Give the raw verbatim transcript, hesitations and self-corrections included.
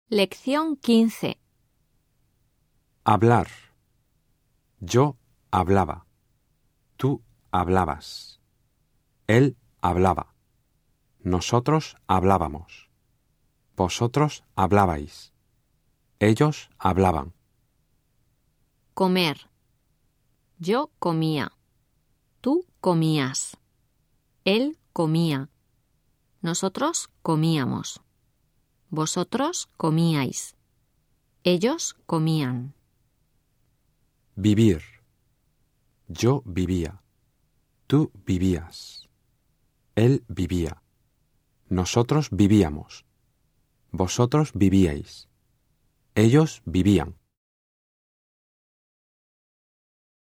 Lección quince. Hablar. Yo hablaba. Tú hablabas. Él hablaba. Nosotros hablábamos. Vosotros hablabais. Ellos hablaban. Comer. Yo comía. Tú comías. Él comía. Nosotros comíamos. Vosotros comíais. Ellos comían. Vivir. Yo vivía. Tú vivías. Él vivía. Nosotros vivíamos. Vosotros vivíais. Ellos vivían.